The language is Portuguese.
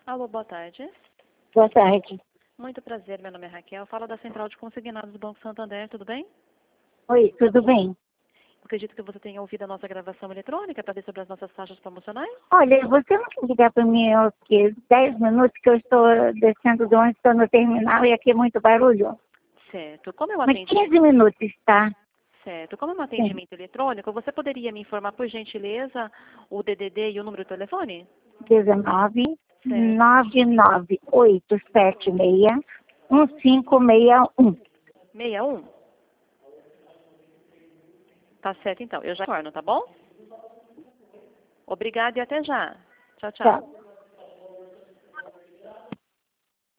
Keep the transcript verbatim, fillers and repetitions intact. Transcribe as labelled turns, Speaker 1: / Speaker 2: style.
Speaker 1: Alô, boa tarde.
Speaker 2: Boa tarde.
Speaker 1: Muito prazer, meu nome é Raquel. Falo da Central de Consignados do Banco Santander, tudo bem?
Speaker 2: Oi, tudo bem?
Speaker 1: Acredito que você tenha ouvido a nossa gravação eletrônica para ver sobre as nossas taxas promocionais.
Speaker 2: Olha, você não quer ligar para mim ó, que dez minutos que eu estou descendo de onde estou no terminal e aqui é muito barulho?
Speaker 1: Certo. Como é um
Speaker 2: Mas
Speaker 1: atendimento,
Speaker 2: quinze minutos, tá?
Speaker 1: certo. Como é um
Speaker 2: Sim.
Speaker 1: atendimento eletrônico, você poderia me informar, por gentileza, o D D D e o número do telefone?
Speaker 2: dezenove,
Speaker 1: Certo.
Speaker 2: nove nove oito sete seis, um cinco seis um.
Speaker 1: sessenta e um? Tá certo, então. Eu já torno, tá bom? Obrigada e até já. Tchau, tchau.
Speaker 2: Tchau.